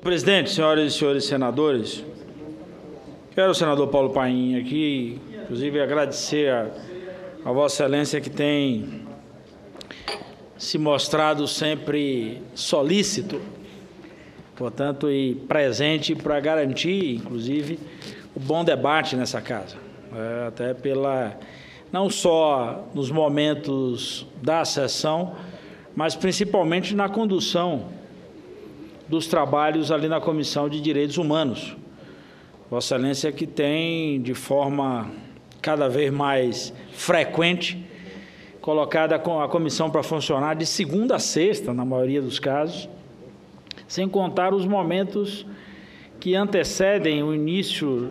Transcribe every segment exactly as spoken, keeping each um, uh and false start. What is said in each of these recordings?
Presidente, senhoras e senhores senadores, quero o senador Paulo Paim aqui, inclusive agradecer a, a Vossa Excelência que tem se mostrado sempre solícito, portanto, e presente para garantir, inclusive, o bom debate nessa casa, é, até pela, não só nos momentos da sessão, mas principalmente na condução dos trabalhos ali na Comissão de Direitos Humanos. Vossa Excelência que tem, de forma cada vez mais frequente, colocada a comissão para funcionar de segunda a sexta, na maioria dos casos, sem contar os momentos que antecedem o início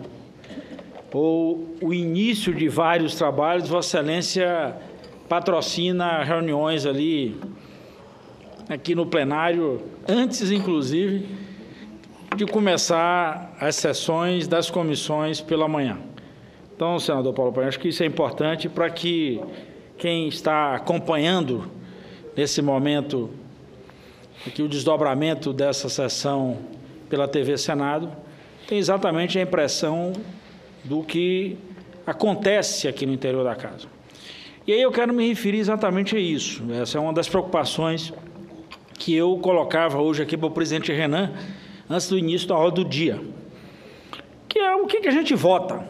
ou o início de vários trabalhos. Vossa Excelência patrocina reuniões ali, aqui no plenário, antes, inclusive, de começar as sessões das comissões pela manhã. Então, senador Paulo Paim, acho que isso é importante para que quem está acompanhando nesse momento aqui o desdobramento dessa sessão pela T V Senado tem exatamente a impressão do que acontece aqui no interior da casa. E aí eu quero me referir exatamente a isso. Essa é uma das preocupações que eu colocava hoje aqui para o presidente Renan, antes do início da roda do dia, que é o que, que a gente vota,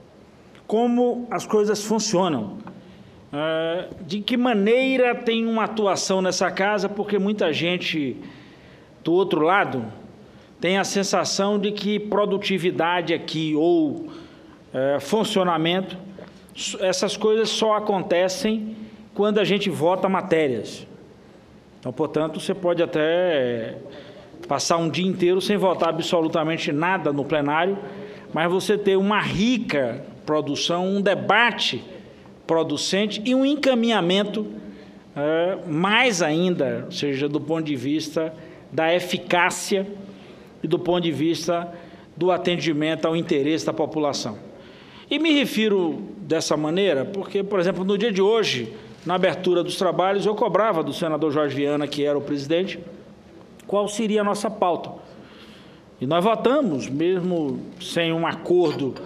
como as coisas funcionam, é, de que maneira tem uma atuação nessa casa, porque muita gente do outro lado tem a sensação de que produtividade aqui ou é, funcionamento, essas coisas só acontecem quando a gente vota matérias. Então, portanto, você pode até passar um dia inteiro sem votar absolutamente nada no plenário, mas você ter uma rica produção, um debate producente e um encaminhamento é, mais ainda, ou seja, do ponto de vista da eficácia e do ponto de vista do atendimento ao interesse da população. E me refiro dessa maneira porque, por exemplo, no dia de hoje, na abertura dos trabalhos, eu cobrava do senador Jorge Viana, que era o presidente, qual seria a nossa pauta. E nós votamos, mesmo sem um acordo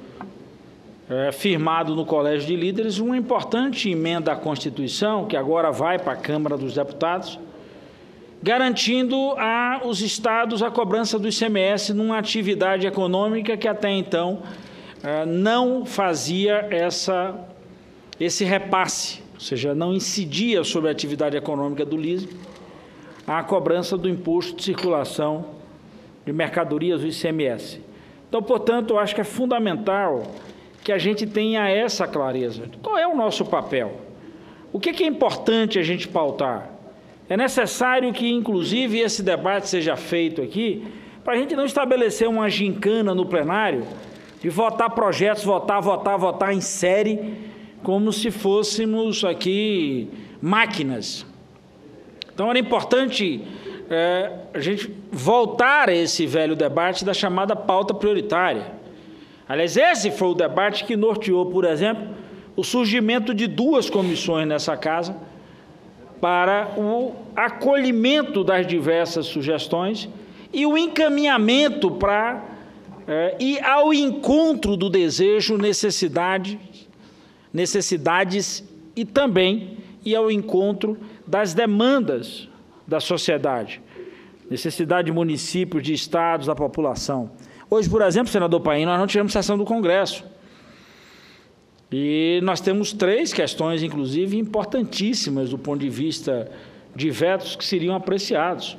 é, firmado no Colégio de Líderes, uma importante emenda à Constituição, que agora vai para a Câmara dos Deputados, garantindo aos estados a cobrança do I C M S numa atividade econômica que até então é, não fazia essa, esse repasse, ou seja, não incidia sobre a atividade econômica do L I S M a cobrança do imposto de circulação de mercadorias, o I C M S. Então, portanto, eu acho que é fundamental que a gente tenha essa clareza. Qual é o nosso papel? O que é importante a gente pautar? É necessário que, inclusive, esse debate seja feito aqui, para a gente não estabelecer uma gincana no plenário de votar projetos, votar, votar, votar em série, como se fôssemos aqui máquinas. Então, era importante é, a gente voltar a esse velho debate da chamada pauta prioritária. Aliás, esse foi o debate que norteou, por exemplo, o surgimento de duas comissões nessa casa para o acolhimento das diversas sugestões e o encaminhamento para é, ir ao encontro do desejo, necessidade, necessidades e também ir ao encontro das demandas da sociedade, necessidade de municípios, de estados, da população. Hoje, por exemplo, senador Paim, nós não tivemos sessão do Congresso. E nós temos três questões, inclusive, importantíssimas do ponto de vista de vetos que seriam apreciados.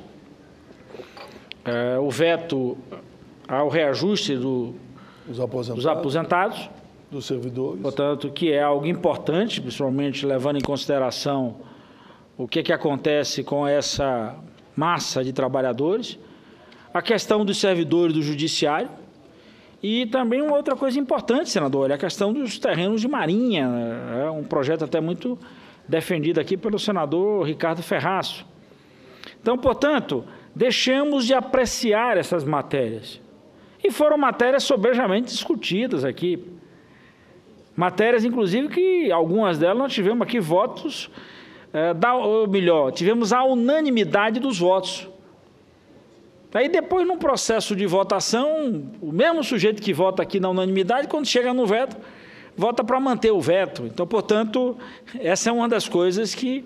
É, o veto ao reajuste do, Os aposentados, dos aposentados, dos servidores. Portanto, que é algo importante, principalmente levando em consideração o que, que acontece com essa massa de trabalhadores, a questão dos servidores do judiciário e também uma outra coisa importante, senador, é a questão dos terrenos de marinha, é um projeto até muito defendido aqui pelo senador Ricardo Ferraço. Então, portanto, deixamos de apreciar essas matérias. E foram matérias sobejamente discutidas aqui. Matérias, inclusive, que algumas delas nós tivemos aqui votos, é, da, ou melhor, tivemos a unanimidade dos votos. Aí depois, num processo de votação, o mesmo sujeito que vota aqui na unanimidade, quando chega no veto, vota para manter o veto. Então, portanto, essa é uma das coisas que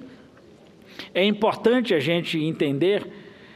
é importante a gente entender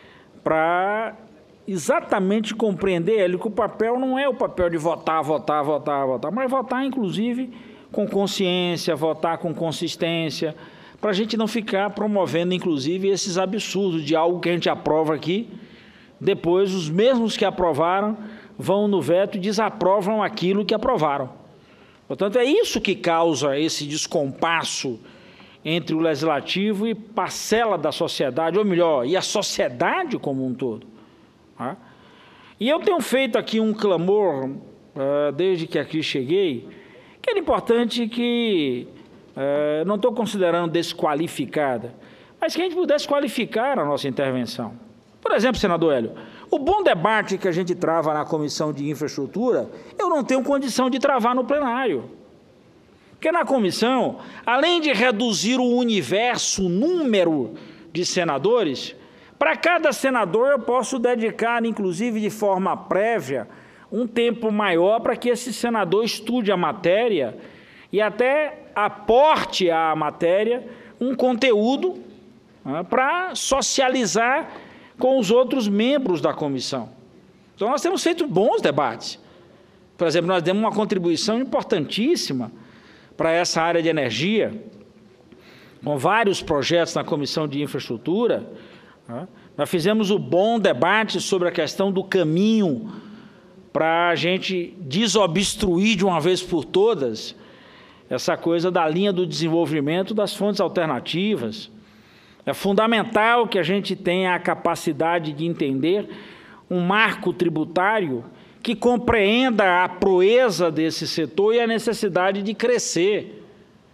para exatamente compreender, Hélio, que o papel não é o papel de votar, votar, votar, votar, mas votar, inclusive, com consciência, votar com consistência, para a gente não ficar promovendo, inclusive, esses absurdos de algo que a gente aprova aqui. Depois, os mesmos que aprovaram vão no veto e desaprovam aquilo que aprovaram. Portanto, é isso que causa esse descompasso entre o legislativo e parcela da sociedade, ou melhor, e a sociedade como um todo. Tá? E eu tenho feito aqui um clamor, uh, desde que aqui cheguei, que era importante que, uh, não estou considerando desqualificada, mas que a gente pudesse qualificar a nossa intervenção. Por exemplo, senador Hélio, o bom debate que a gente trava na Comissão de Infraestrutura, eu não tenho condição de travar no plenário. Porque na comissão, além de reduzir o universo, o número de senadores, para cada senador eu posso dedicar, inclusive de forma prévia, um tempo maior para que esse senador estude a matéria e até aporte à matéria um conteúdo, né, para socializar com os outros membros da comissão. Então, nós temos feito bons debates. Por exemplo, nós demos uma contribuição importantíssima para essa área de energia, com vários projetos na Comissão de Infraestrutura. Né? Nós fizemos um bom debate sobre a questão do caminho para a gente desobstruir de uma vez por todas essa coisa da linha do desenvolvimento das fontes alternativas. É fundamental que a gente tenha a capacidade de entender um marco tributário que compreenda a proeza desse setor e a necessidade de crescer,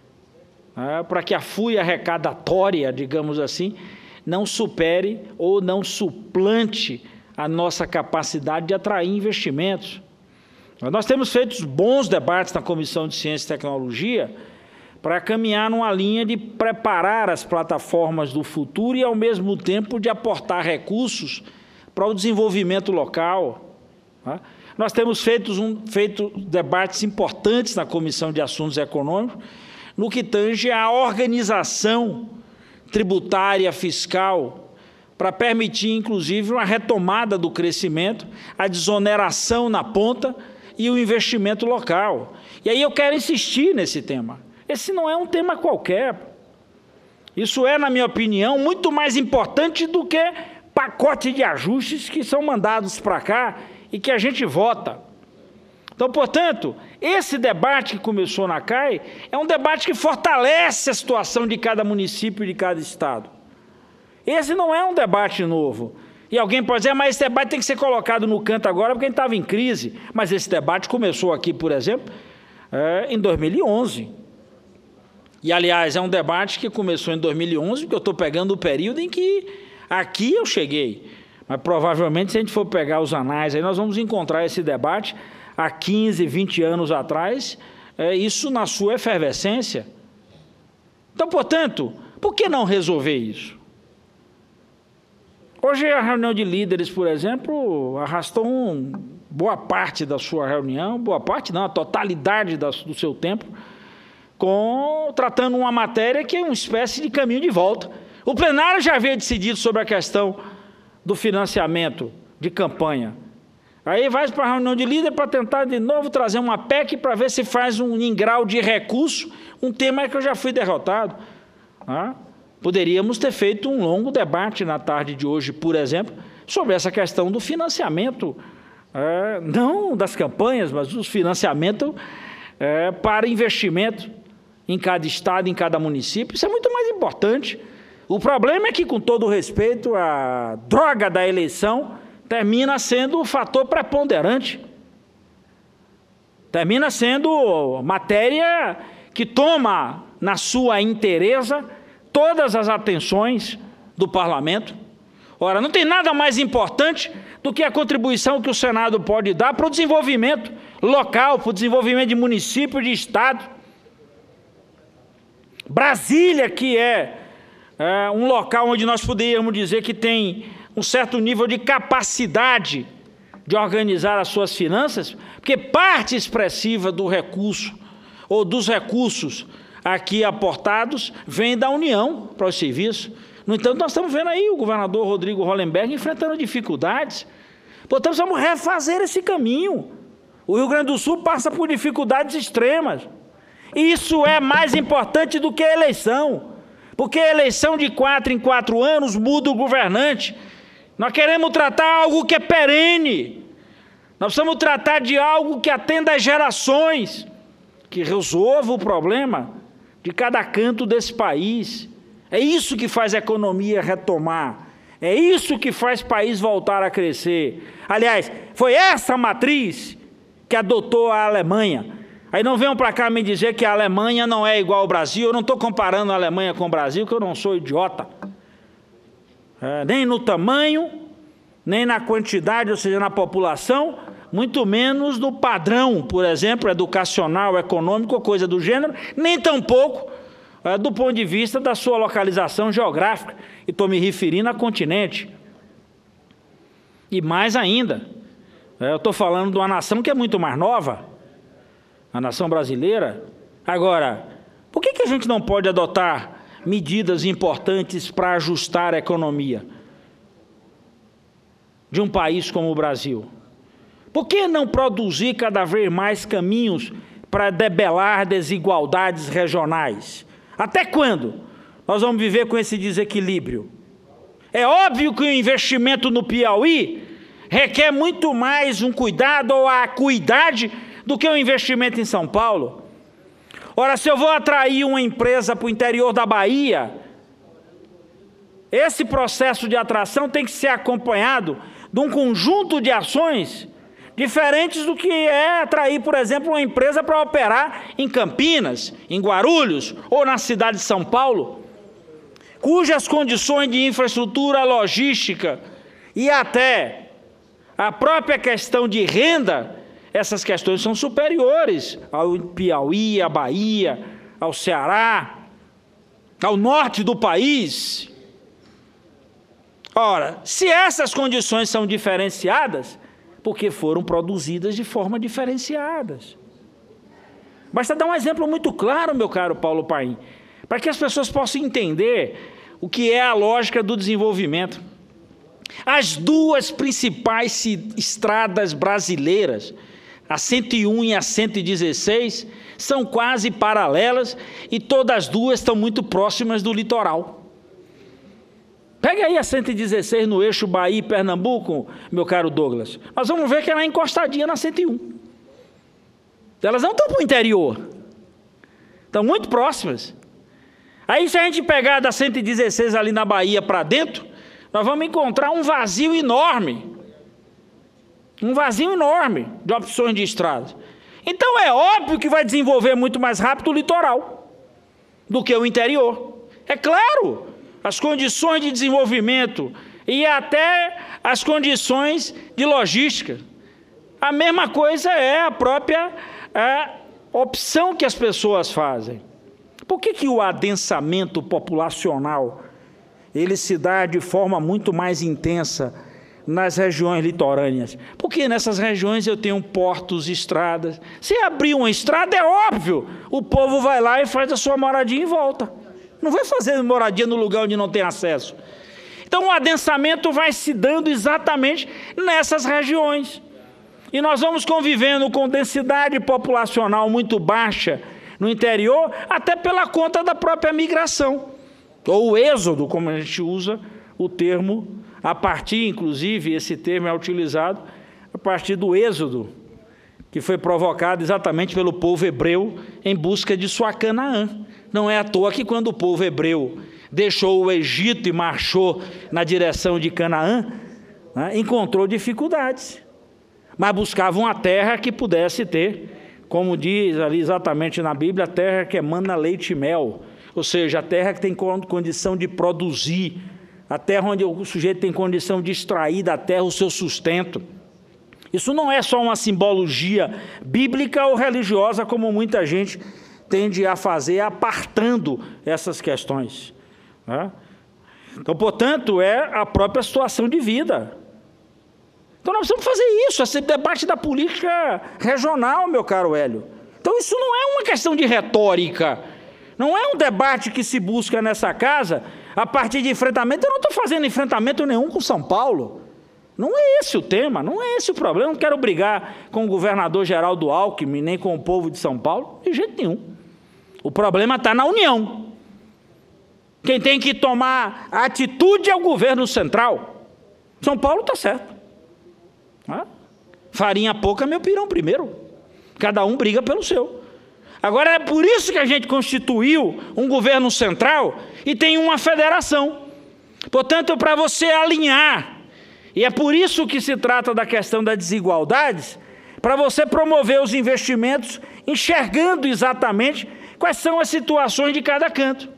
né, para que a fúria arrecadatória, digamos assim, não supere ou não suplante a nossa capacidade de atrair investimentos. Nós temos feito bons debates na Comissão de Ciência e Tecnologia para caminhar numa linha de preparar as plataformas do futuro e, ao mesmo tempo, de aportar recursos para o desenvolvimento local. Tá? Nós temos feito, um, feito debates importantes na Comissão de Assuntos Econômicos, no que tange à organização tributária fiscal, para permitir, inclusive, uma retomada do crescimento, a desoneração na ponta e o investimento local. E aí eu quero insistir nesse tema. Esse não é um tema qualquer. Isso é, na minha opinião, muito mais importante do que pacote de ajustes que são mandados para cá e que a gente vota. Então, portanto, esse debate que começou na C A I é um debate que fortalece a situação de cada município e de cada estado. Esse não é um debate novo. E alguém pode dizer, mas esse debate tem que ser colocado no canto agora porque a gente estava em crise. Mas esse debate começou aqui, por exemplo, é, em dois mil e onze. E, aliás, é um debate que começou em dois mil e onze, porque eu estou pegando o período em que aqui eu cheguei. Mas, provavelmente, se a gente for pegar os anais, aí nós vamos encontrar esse debate há quinze, vinte anos atrás, é, isso na sua efervescência. Então, portanto, por que não resolver isso? Hoje, a reunião de líderes, por exemplo, arrastou um, boa parte da sua reunião, boa parte não, a totalidade da, do seu tempo, com, tratando uma matéria que é uma espécie de caminho de volta. O plenário já havia decidido sobre a questão do financiamento de campanha. Aí vai para a reunião de líder para tentar de novo trazer uma P E C para ver se faz um em grau de recurso, um tema que eu já fui derrotado. Ah, poderíamos ter feito um longo debate na tarde de hoje, por exemplo, sobre essa questão do financiamento, é, não das campanhas, mas do financiamento é, para investimento em cada estado, em cada município. Isso é muito mais importante. O problema é que, com todo respeito, a droga da eleição termina sendo o fator preponderante. Termina sendo matéria que toma na sua inteireza todas as atenções do parlamento. Ora, não tem nada mais importante do que a contribuição que o Senado pode dar para o desenvolvimento local, para o desenvolvimento de município, de estado. Brasília, que é, é um local onde nós poderíamos dizer que tem um certo nível de capacidade de organizar as suas finanças, porque parte expressiva do recurso, ou dos recursos aqui aportados, vem da União para os serviços. No entanto, nós estamos vendo aí o governador Rodrigo Hollenberg enfrentando dificuldades. Portanto, vamos refazer esse caminho. O Rio Grande do Sul passa por dificuldades extremas. Isso é mais importante do que a eleição, porque a eleição de quatro em quatro anos muda o governante. Nós queremos tratar algo que é perene. Nós precisamos tratar de algo que atenda às gerações, que resolva o problema de cada canto desse país. É isso que faz a economia retomar. É isso que faz o país voltar a crescer. Aliás, foi essa matriz que adotou a Alemanha. Aí não venham para cá me dizer que a Alemanha não é igual ao Brasil. Eu não estou comparando a Alemanha com o Brasil, que eu não sou idiota. É, nem no tamanho, nem na quantidade, ou seja, na população, muito menos no padrão, por exemplo, educacional, econômico, ou coisa do gênero, nem tampouco é, do ponto de vista da sua localização geográfica. E estou me referindo a continente. E mais ainda, é, eu estou falando de uma nação que é muito mais nova, a nação brasileira. Agora, por que que a gente não pode adotar medidas importantes para ajustar a economia de um país como o Brasil? Por que não produzir cada vez mais caminhos para debelar desigualdades regionais? Até quando nós vamos viver com esse desequilíbrio? É óbvio que o investimento no Piauí requer muito mais um cuidado ou a acuidade do que o investimento em São Paulo. Ora, se eu vou atrair uma empresa para o interior da Bahia, esse processo de atração tem que ser acompanhado de um conjunto de ações diferentes do que é atrair, por exemplo, uma empresa para operar em Campinas, em Guarulhos ou na cidade de São Paulo, cujas condições de infraestrutura logística e até a própria questão de renda, essas questões são superiores ao Piauí, à Bahia, ao Ceará, ao norte do país. Ora, se essas condições são diferenciadas, porque foram produzidas de forma diferenciadas. Basta dar um exemplo muito claro, meu caro Paulo Paim, para que as pessoas possam entender o que é a lógica do desenvolvimento. As duas principais estradas brasileiras, a cento e um e a cento e dezesseis, são quase paralelas e todas as duas estão muito próximas do litoral. Pega aí a cento e dezesseis no eixo Bahia e Pernambuco, meu caro Douglas. Nós vamos ver que ela é encostadinha na cento e um. Elas não estão para o interior. Estão muito próximas. Aí se a gente pegar da cento e dezesseis ali na Bahia para dentro, nós vamos encontrar um vazio enorme. Um vazio enorme de opções de estradas. Então é óbvio que vai desenvolver muito mais rápido o litoral do que o interior. É claro. As condições de desenvolvimento e até as condições de logística. A mesma coisa é a própria a opção que as pessoas fazem. Por que que o adensamento populacional ele se dá de forma muito mais intensa nas regiões litorâneas? Porque nessas regiões eu tenho portos, estradas. Se abrir uma estrada, é óbvio, o povo vai lá e faz a sua moradia em volta. Não vai fazer moradia no lugar onde não tem acesso. Então o adensamento vai se dando exatamente nessas regiões. E nós vamos convivendo com densidade populacional muito baixa no interior, até pela conta da própria migração. Ou o êxodo, como a gente usa o termo, a partir, inclusive, esse termo é utilizado a partir do êxodo, que foi provocado exatamente pelo povo hebreu em busca de sua Canaã. Não é à toa que quando o povo hebreu deixou o Egito e marchou na direção de Canaã, né, encontrou dificuldades, mas buscava uma terra que pudesse ter, como diz ali exatamente na Bíblia, a terra que emana leite e mel, ou seja, a terra que tem condição de produzir, a terra onde o sujeito tem condição de extrair da terra o seu sustento. Isso não é só uma simbologia bíblica ou religiosa, como muita gente tende a fazer, apartando essas questões. Né? Então, portanto, é a própria situação de vida. Então, nós precisamos fazer isso, esse debate da política regional, meu caro Hélio. Então, isso não é uma questão de retórica, não é um debate que se busca nessa casa a partir de enfrentamento. Eu não estou fazendo enfrentamento nenhum com São Paulo. Não é esse o tema, não é esse o problema. Eu não quero brigar com o governador Geraldo Alckmin, nem com o povo de São Paulo, de jeito nenhum. O problema está na União. Quem tem que tomar a atitude é o governo central. São Paulo está certo. Ah, farinha pouca, meu pirão primeiro. Cada um briga pelo seu. Agora é por isso que a gente constituiu um governo central e tem uma federação. Portanto, para você alinhar, e é por isso que se trata da questão das desigualdades, para você promover os investimentos, enxergando exatamente quais são as situações de cada canto.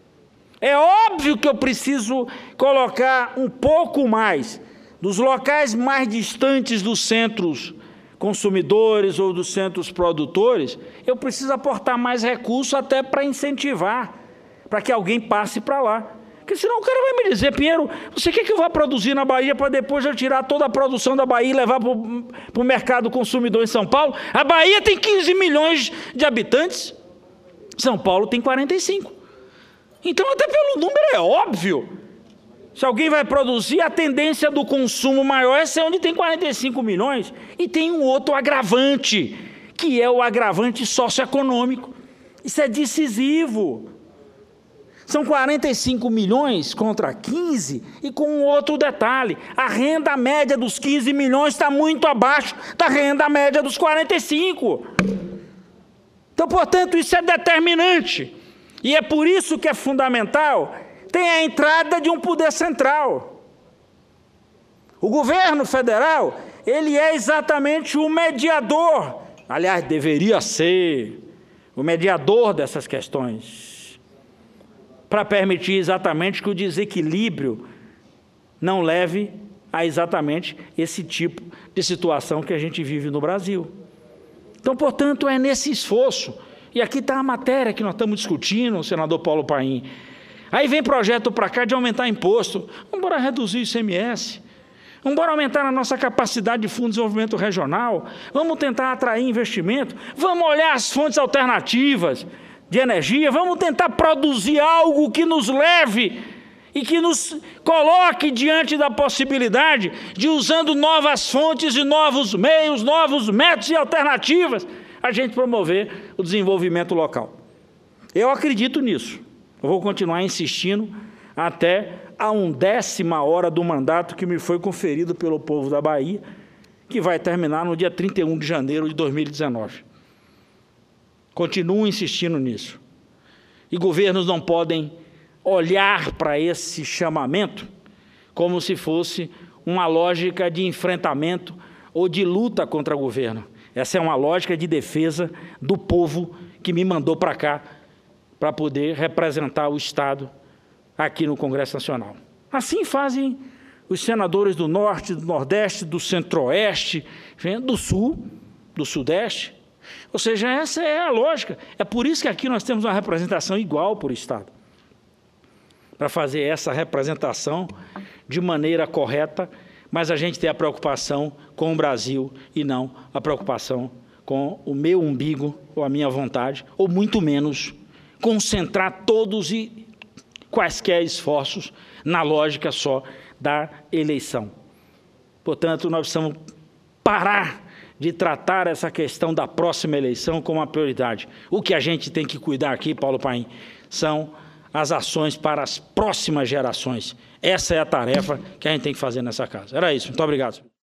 É óbvio que eu preciso colocar um pouco mais dos locais mais distantes dos centros consumidores ou dos centros produtores, eu preciso aportar mais recursos até para incentivar, para que alguém passe para lá. Porque senão o cara vai me dizer, Pinheiro, você quer que eu vá produzir na Bahia para depois eu tirar toda a produção da Bahia e levar para o mercado consumidor em São Paulo? A Bahia tem quinze milhões de habitantes, São Paulo tem quarenta e cinco. Então, até pelo número é óbvio. Se alguém vai produzir, a tendência do consumo maior é ser onde tem quarenta e cinco milhões. E tem um outro agravante, que é o agravante socioeconômico. Isso é decisivo. São quarenta e cinco milhões contra quinze, e com um outro detalhe, a renda média dos quinze milhões está muito abaixo da renda média dos quarenta e cinco. Então, portanto, isso é determinante. E é por isso que é fundamental ter a entrada de um poder central. O governo federal, ele é exatamente o mediador, aliás, deveria ser o mediador dessas questões, para permitir exatamente que o desequilíbrio não leve a exatamente esse tipo de situação que a gente vive no Brasil. Então, portanto, é nesse esforço, e aqui está a matéria que nós estamos discutindo, o senador Paulo Paim. Aí vem projeto para cá de aumentar imposto. Vamos embora reduzir o I C M S. Vamos embora aumentar a nossa capacidade de fundo de desenvolvimento regional. Vamos tentar atrair investimento. Vamos olhar as fontes alternativas de energia. Vamos tentar produzir algo que nos leve e que nos coloque diante da possibilidade de, usando novas fontes e novos meios, novos métodos e alternativas, a gente promover o desenvolvimento local. Eu acredito nisso. Eu vou continuar insistindo até a undécima hora do mandato que me foi conferido pelo povo da Bahia, que vai terminar no dia trinta e um de janeiro de dois mil e dezenove. Continuo insistindo nisso. E governos não podem olhar para esse chamamento como se fosse uma lógica de enfrentamento ou de luta contra o governo. Essa é uma lógica de defesa do povo que me mandou para cá, para poder representar o Estado aqui no Congresso Nacional. Assim fazem os senadores do Norte, do Nordeste, do Centro-Oeste, do Sul, do Sudeste. Ou seja, essa é a lógica. É por isso que aqui nós temos uma representação igual por Estado. Para fazer essa representação de maneira correta, mas a gente tem a preocupação com o Brasil e não a preocupação com o meu umbigo ou a minha vontade, ou muito menos concentrar todos e quaisquer esforços na lógica só da eleição. Portanto, nós precisamos parar de tratar essa questão da próxima eleição como uma prioridade. O que a gente tem que cuidar aqui, Paulo Paim, são as ações para as próximas gerações. Essa é a tarefa que a gente tem que fazer nessa casa. Era isso. Muito obrigado.